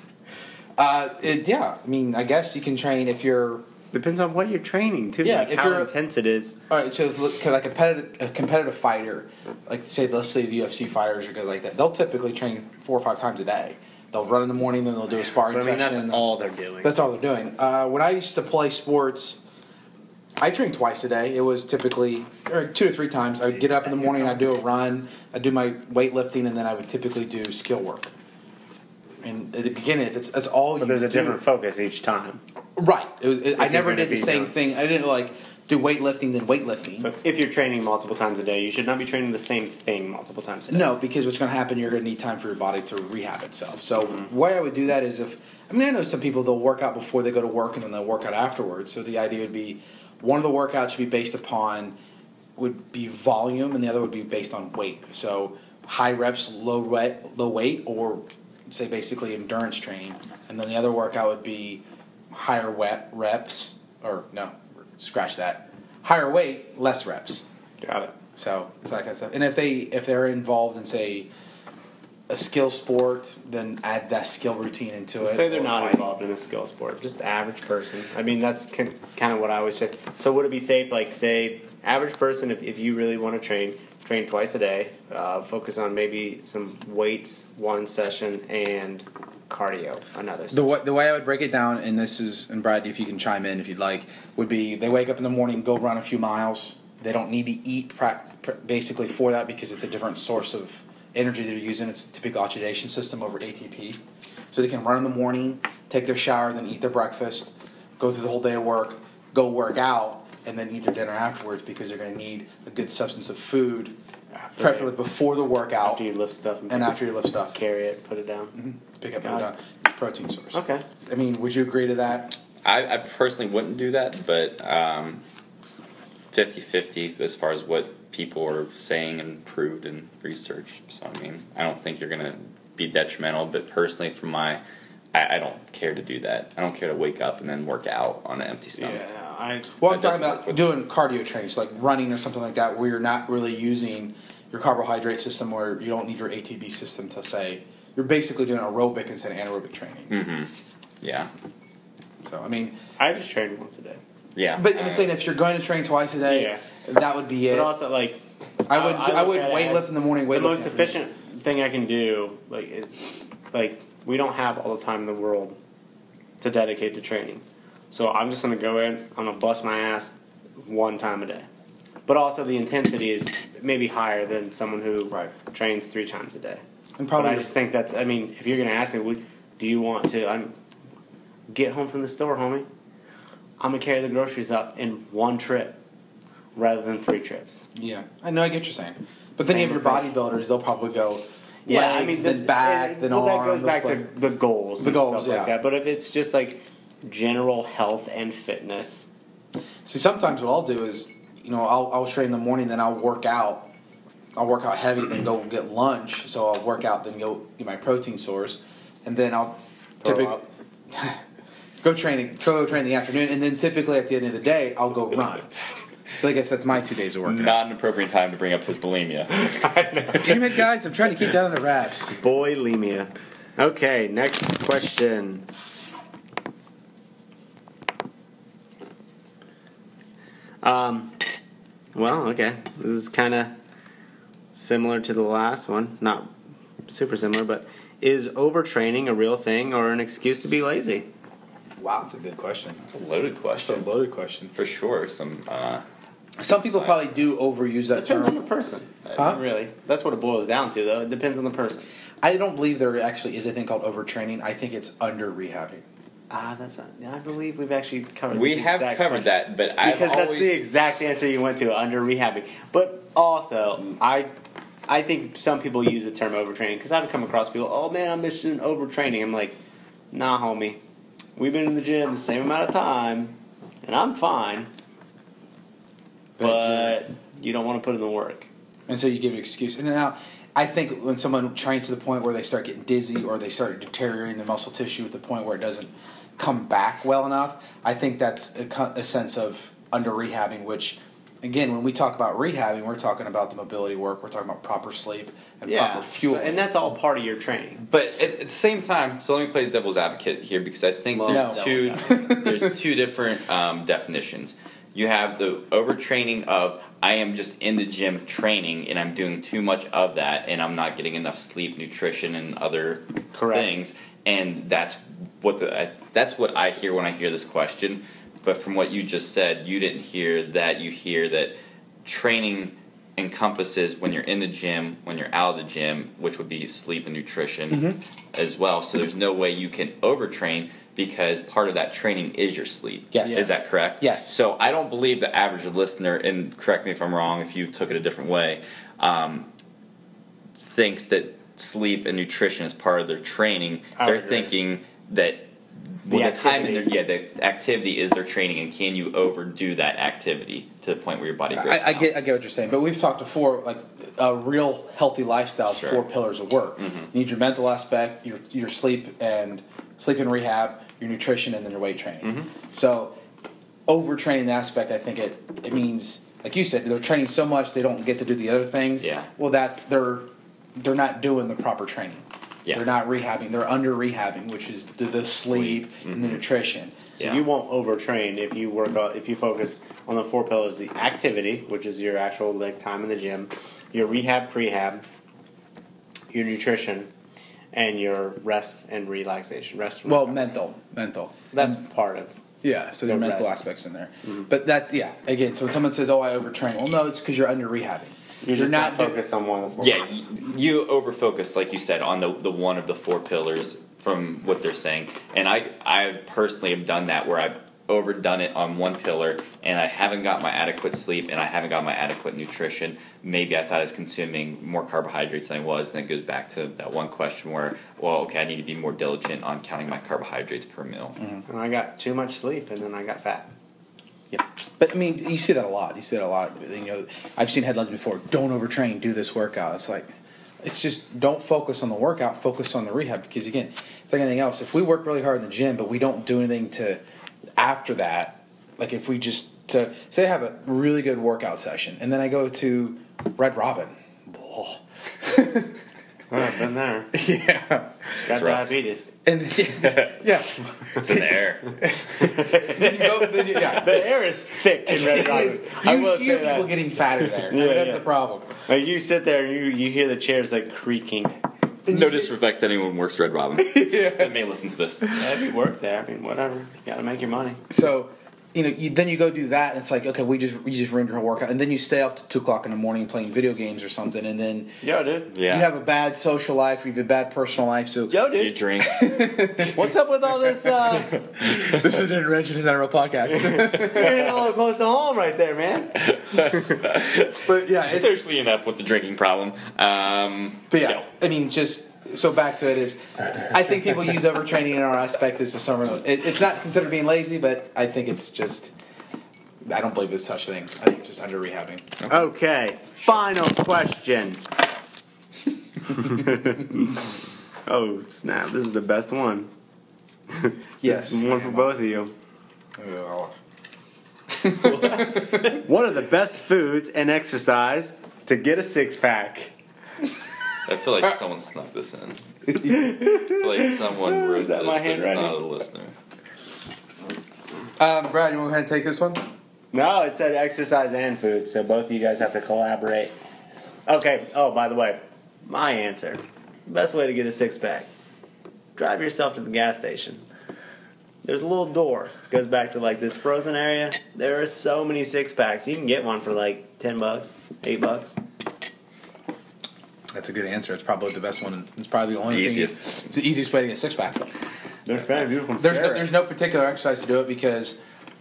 Yeah, I mean, I guess you can train if you're... Depends on what you're training, too. Yeah, like if how you're- intense it is. All right, so like a competitive fighter, like let's say the UFC fighters or guys like that, they'll typically train 4 or 5 times a day. They'll run in the morning, then they'll do a sparring But I mean, session. that's all they're doing. That's all they're doing. When I used to play sports, I trained twice a day. It was typically 2 to 3 times. I would get up in the morning, I'd do a run, I'd do my weightlifting, and then I would typically do skill work. And at the beginning, that's all. But there's a do. different focus each time. Right. I you're never gonna did the be same doing- thing. I didn't do weightlifting then weightlifting. So if you're training multiple times a day, you should not be training the same thing multiple times a day. No, because what's going to happen, you're going to need time for your body to rehab itself. So the way I would do that is I know some people, they'll work out before they go to work and then they'll work out afterwards. So the idea would be one of the workouts should be based upon, would be volume, and the other would be based on weight. So high reps, low weight, or say basically endurance training. And then the other workout would be higher reps, or no, scratch that. Higher weight, less reps. Got it. So it's that kind of stuff. And if they're involved in say a skill sport, then add that skill routine into it. Say they're or not fighting. involved in a skill sport, just the average person. I mean, that's kind of what I always say. So would it be safe, like, say, average person, if you really want to train twice a day, focus on maybe some weights one session and cardio and other The stuff. the way I would break it down, and Brad, if you can chime in if you'd like, would be they wake up in the morning, go run a few miles. They don't need to eat basically for that because it's a different source of energy they're using. It's a typical oxidation system over ATP. So they can run in the morning, take their shower, then eat their breakfast, go through the whole day of work, go work out, and then eat their dinner afterwards because they're going to need a good substance of food, preferably before the workout. After you lift stuff. And after you lift stuff. Carry it, put it down. Mm-hmm. Pick up Got and it. down. It's a protein source. Okay. I mean, would you agree to that? I personally wouldn't do that, but 50-50 as far as what people are saying and proved and researched. So, I mean, I don't think you're going to be detrimental, but personally, I don't care to do that. I don't care to wake up and then work out on an empty stomach. Yeah, Well, I'm That talking doesn't work about with doing cardio training, so like running or something like that, where you're not really using your carbohydrate system, or you don't need your ATP system to say you're basically doing aerobic instead of anaerobic training. Mm-hmm. Yeah. So I mean, I just train once a day. Yeah. but I'm saying if you're going to train twice a day, Yeah. that would be it. But also, like, I would look at it weightlift as in the morning. The Weightlift most in the afternoon. efficient thing I can do, like, is like we don't have all the time in the world to dedicate to training. So I'm just gonna go in. I'm gonna bust my ass one time a day. But also the intensity is maybe higher than someone who Right. trains 3 times a day. And But probably I just think that's. I mean, if you're gonna ask me, do you want to? Get home from the store, homie. I'm gonna carry the groceries up in one trip rather than 3 trips. yeah, I know I get what you're saying. But then you Same have your approach. bodybuilders; they'll probably go Yeah, legs, I mean, then back, then well, arms. that goes back to the goals, The and goals, stuff yeah. like that. But if it's just like general health and fitness, See, sometimes what I'll do is, I'll train in the morning, then I'll work out. I'll work out heavy, then go get lunch. So I'll work out, then go get my protein source, and then I'll throw up. go train in the afternoon, and then typically at the end of the day, I'll go run. So I guess that's my 2 days of working. Not an appropriate time to bring up his bulimia. Damn it, guys! I'm trying to keep that under wraps. Bulimia. Okay, next question. Well, okay. This is kind of similar to the last one. Not super similar, but is overtraining a real thing or an excuse to be lazy? Wow, that's a good question. It's a loaded That's a question. loaded question. For sure. Some Some people probably do overuse that Depends on the term. person. Huh? Really. That's what it boils down to, though. It depends on the person. I don't believe there actually is a thing called overtraining. I think it's under rehabbing. That's not. I believe we've actually covered. we this have exact covered question. that, but I've Because that's always the exact answer you went to, under rehabbing. But also, I think some people use the term overtraining because I've come across people. Oh man, I'm missing overtraining. I'm like, nah, homie. We've been in the gym the same amount of time, and I'm fine. But you don't want to put in the work. And so you give an excuse. And now, I think when someone trains to the point where they start getting dizzy or they start deteriorating the muscle tissue at the point where it doesn't come back well enough, I think that's a sense of under rehabbing, which, again, when we talk about rehabbing, we're talking about the mobility work, we're talking about proper sleep and proper fuel. So, and that's all part of your training. But at the same time, so let me play the devil's advocate here because I think Love there's devil's there's 2 different definitions. You have the overtraining of I am just in the gym training and I'm doing too much of that and I'm not getting enough sleep, nutrition, and other Correct. things, and that's what I hear when I hear this question. But from what you just said, you didn't hear that. You hear that training encompasses when you're in the gym, when you're out of the gym, which would be sleep and nutrition as well. So there's no way you can overtrain because part of that training is your sleep. Yes. Is that correct? Yes. So I don't believe the average listener, and correct me if I'm wrong if you took it a different way, thinks that sleep and nutrition is part of their training. I They're would agree. thinking that The the time in activity. the activity is their training, and can you overdo that activity to the point where your body breaks I down? get what you're saying, but we've talked before. Like a real healthy lifestyle is Sure. 4 pillars of work. You need your mental aspect, your sleep and rehab, your nutrition, and then your weight training. So overtraining the aspect, I think it means, like you said, they're training so much they don't get to do the other things. Yeah. Well, they're not doing the proper training. Yeah. They're not rehabbing. They're under rehabbing, which is the sleep and the nutrition. So Yeah. you won't overtrain if you if you focus on the 4 pillars: the activity, which is your actual time in the gym, your rehab, prehab, your nutrition, and your rest and relaxation. Rest. And Well, recovery. mental. That's part of. Yeah, so there are The mental rest. aspects in there. But that's, again, so when someone says, oh, I overtrain, well, no, it's because you're under rehabbing. You're just not doing- focused on one. That's more Yeah, you over focus, like you said, on the one of the 4 pillars from what they're saying. And I personally have done that where I've overdone it on one pillar and I haven't got my adequate sleep and I haven't got my adequate nutrition. Maybe I thought I was consuming more carbohydrates than I was, and then it goes back to that one question where, well, okay, I need to be more diligent on counting my carbohydrates per meal. And I got too much sleep, and then I got fat. Yeah. But, I mean, you see that a lot. I've seen headlines before, don't overtrain, do this workout. It's like, it's just don't focus on the workout, focus on the rehab. Because, again, it's like anything else. If we work really hard in the gym, but we don't do anything to after that, like if we just say I have a really good workout session and then I go to Red Robin. Oh. I've been there. Yeah. Got rough. diabetes. And yeah. It's in the air. The air is thick in Red Robin. I will You hear say people that. getting fatter there. That's the problem. Like you sit there and you hear the chairs like creaking. No disrespect to anyone who works Red Robin. That may listen to this. If you work there, I mean, whatever. You got to make your money. So, then you go do that, and it's like, okay, you just ruined your whole workout, and then you stay up to 2:00 in the morning playing video games or something, and then Yo, dude. Yeah. you have a bad social life, or you have a bad personal life. So, Yo, You dude. drink. What's up with all this? this is an intervention, it's not a real podcast. You're getting a little close to home right there, man. But yeah, it's, Socially inept with the drinking problem. but yeah, I mean, just so back to it is, I think people use overtraining in our aspect as a summer. It's not considered being lazy, but I think it's just. I don't believe there's such thing. I think it's just under rehabbing. Okay, final question. Oh, snap. This is the best one. Yes. This is one for both of you. What are the best foods and exercise to get a six-pack? I feel like someone snuck this in. I feel like someone wrote Is that this my that's handwriting? not a listener. Brad, you want to go ahead and take this one? No, it said exercise and food, so both of you guys have to collaborate. Okay, oh, by the way, my answer. Best way to get a six-pack. Drive yourself to the gas station. There's a little door. Goes back to like this frozen area. There are so many six-packs. You can get one for like $10, $8. That's a good answer. It's probably the best one. It's probably the only Easiest. thing. It's the easiest way to get a six pack. There's no particular exercise to do it because,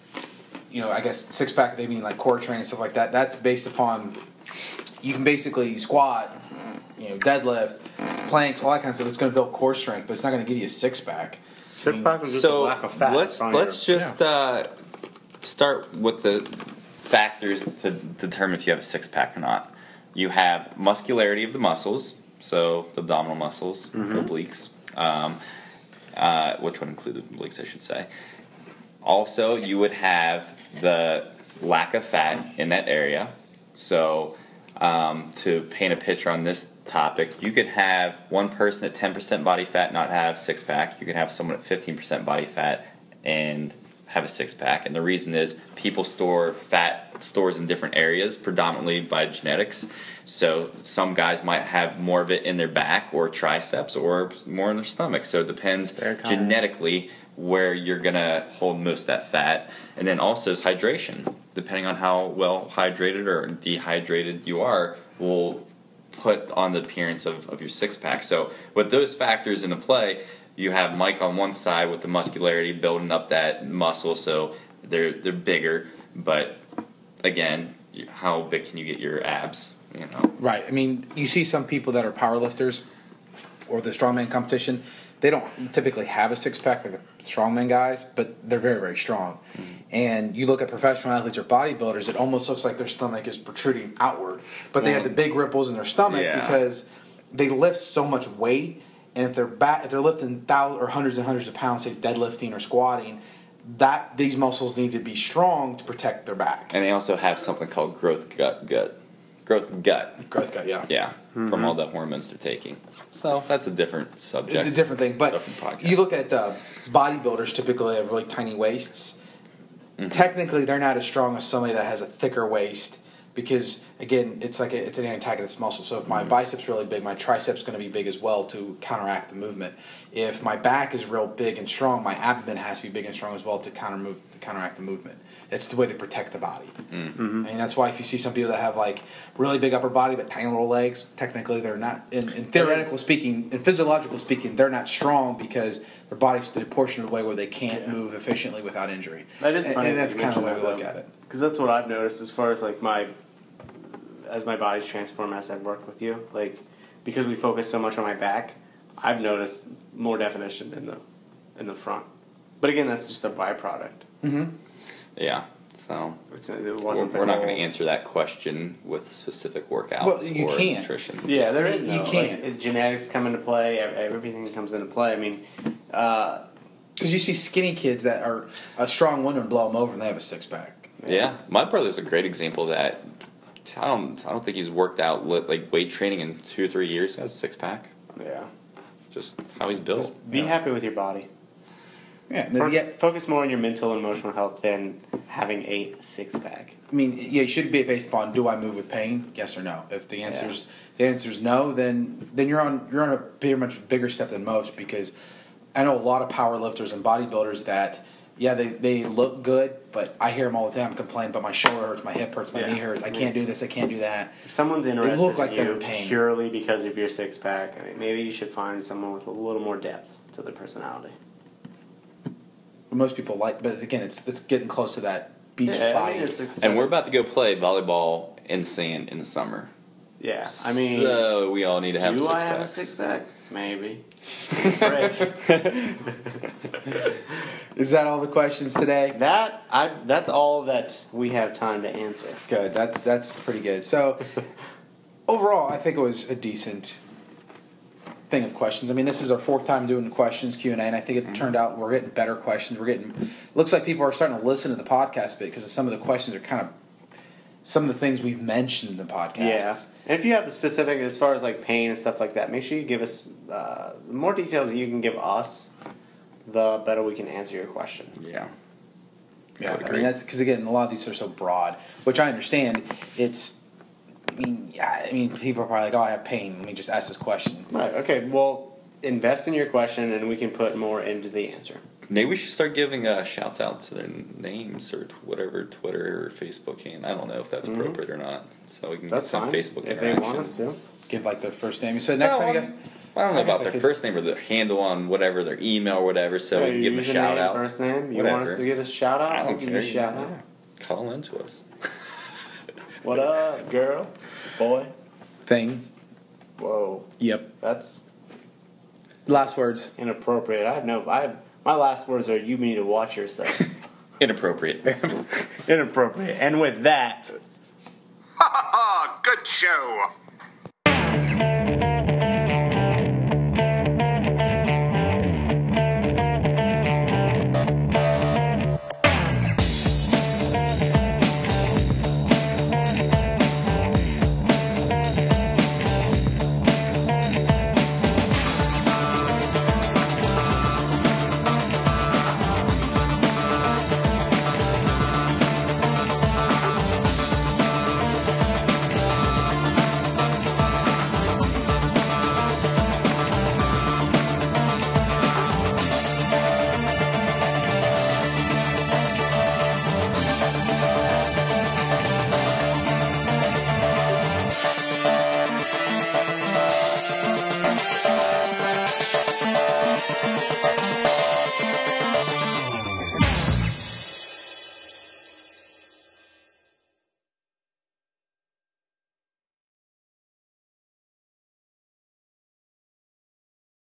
I guess six pack they mean like core training and stuff like that. That's based upon you can basically squat, deadlift, planks, all that kind of stuff. It's going to build core strength, but it's not going to give you a six pack. Six-pack is just a So lack of fat. let's just start with the factors to determine if you have a six-pack or not. You have muscularity of the muscles, so the abdominal muscles, obliques, which would include the obliques, I should say. Also, you would have the lack of fat in that area. So, to paint a picture on this topic, you could have one person at 10% body fat not have six-pack. You could have someone at 15% body fat and have a six-pack. And the reason is people store fat stores in different areas, predominantly by genetics. So some guys might have more of it in their back or triceps or more in their stomach. So it depends genetically where you're going to hold most of that fat. And then also is hydration. Depending on how well hydrated or dehydrated you are, will put on the appearance of your six-pack. So with those factors into play, you have Mike on one side with the muscularity building up that muscle, so they're bigger. But again, how big can you get your abs? Right. I mean, you see some people that are powerlifters or the strongman competition. They don't typically have a six pack like the strongman guys, but they're very, very strong. Mm-hmm. And you look at professional athletes or bodybuilders, it almost looks like their stomach is protruding outward, but they have the big ripples in their stomach because they lift so much weight. And if they're lifting thousands or hundreds and hundreds of pounds, say deadlifting or squatting, these muscles need to be strong to protect their back. And they also have something called growth gut. Growth gut, yeah. Yeah, from all the hormones they're taking. So that's a different subject. It's a different thing. But different podcast. you look at bodybuilders typically have really tiny waists. Mm-hmm. Technically, they're not as strong as somebody that has a thicker waist because again, it's like it's an antagonist muscle. So if my biceps really big, my triceps going to be big as well to counteract the movement. If my back is real big and strong, my abdomen has to be big and strong as well to counteract the movement. It's the way to protect the body. Mm-hmm. I mean, that's why if you see some people that have like really big upper body but tiny little legs, technically they're not. In theoretical speaking, in physiological speaking, they're not strong because their body's the portion of the way where they can't move efficiently without injury. That is funny. And that's kind of the way we look at it. Because that's what I've noticed as far as like as my body's transformed as I've worked with you. Like, because we focus so much on my back, I've noticed more definition in the front. But again, that's just a byproduct. Mm-hmm. Yeah. So It wasn't. we're not going to answer that question with specific workouts Well, you or can't. nutrition. Yeah, there is. You No, can't. Like, genetics come into play. Everything comes into play. I mean, Because you see skinny kids that are a strong winner and blow them over and they have a six pack. Yeah, my brother's a great example of that. I don't think he's worked out like weight training in 2 or 3 years. He has a 6-pack. yeah. Just how he's built. Be happy with your body. Yeah, Focus more on your mental and emotional health than having a six-pack. I mean, yeah, it should be based upon do I move with pain? Yes or no. If the answer's no, then you're on a pretty much bigger step than most, because I know a lot of power lifters and bodybuilders that they look good, but I hear them all the time complain, but my shoulder hurts, my hip hurts, my knee hurts, I can't do this, I can't do that. If someone's interested look like in they're you in pain. purely because of your six-pack, I mean, maybe you should find someone with a little more depth to their personality. Most people but again, it's getting close to that beach body. And we're about to go play volleyball in sand in the summer. Yeah, I mean, so we all need to have do six I have a packs. six-pack? Maybe. Fridge. Is that all the questions today? That's all that we have time to answer. Good. That's pretty good. So overall, I think it was a decent thing of questions. I mean, this is our 4th time doing questions Q&A, and I think it turned out we're getting better questions. Looks like people are starting to listen to the podcast a bit because some of the questions are kind of some of the things we've mentioned in the podcast. Yeah. And if you have the specific, as far as like pain and stuff like that, make sure you give us the more details you can give us, the better we can answer your question. Yeah. Yeah, I mean, that's because, again, a lot of these are so broad, which I understand. I mean, people are probably like, oh, I have pain. Let me just ask this question. Right. Okay. Well, invest in your question, and we can put more into the answer. Maybe we should start giving shouts out to their names or whatever, Twitter or Facebook can. I don't know if that's appropriate or not. So we can get some Facebook if interaction. they want us to. Give like their first name. So next time you got. I don't know I guess about I their could- first name or their handle on whatever, their email or whatever, so we can give them a shout out. First name. You Whatever. want us to give us a shout out? I We'll don't give care. you a shout out. Yeah. Call into us. What up, girl? Boy? Thing. Whoa. Yep. That's Last words. inappropriate. My last words are, you need to watch yourself. Inappropriate. Inappropriate. And with that, Good show.